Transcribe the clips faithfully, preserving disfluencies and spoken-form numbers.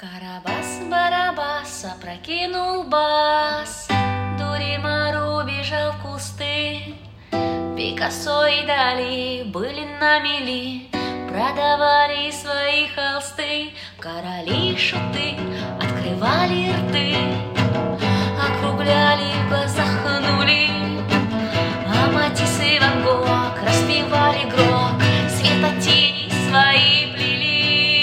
Карабас-барабас опрокинул бас, Дуримар убежал в кусты. Пикассо и Дали были на мели, продавали свои холсты. Короли и шуты открывали рты, округляли глаза, хнули. А Матисс и Ван Гог распевали грок, светотени свои плели.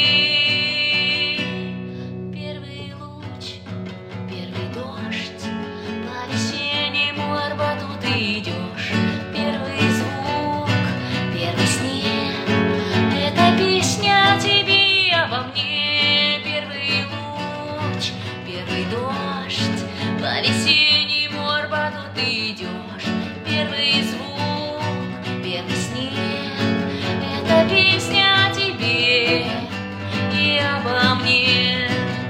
Первый луч, первый дождь, по весеннему Арбату ты идешь. Первый звук, первый снег, это песня о тебе и обо мне. Первый луч, первый дождь, по весеннему Арбату ты идешь. Первый звук, первый снег, это песня о тебе и обо мне.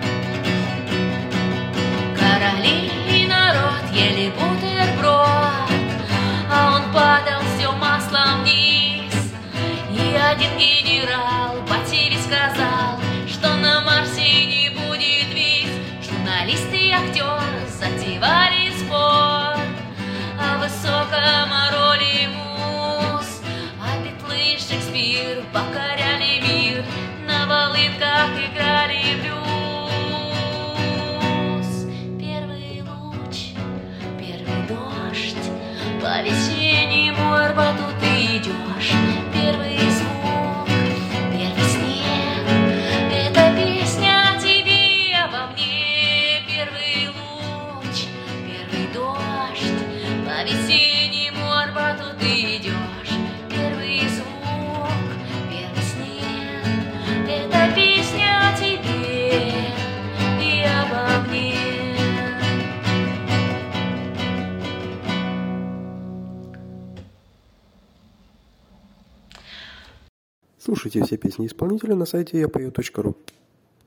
Короли и народ ели бутерброд, а он падал все маслом вниз. И один генерал по ТВ сказал, что на Марсе не будет виз. Журналисты и актеры затевали спор о высоком роли муз, а Битлы и Шекспир покоряли мир, на волынках играли блюз. Первый луч, первый дождь, по весеннему Арбату ты идешь. Первый звук, первый снег, это песня о тебе и обо мне. Первый луч, первый дождь, по весеннему Арбату ты идешь. Первый звук, первый снег, это песня о тебе и обо мне. Слушайте все песни исполнителя на сайте я пою точка ру.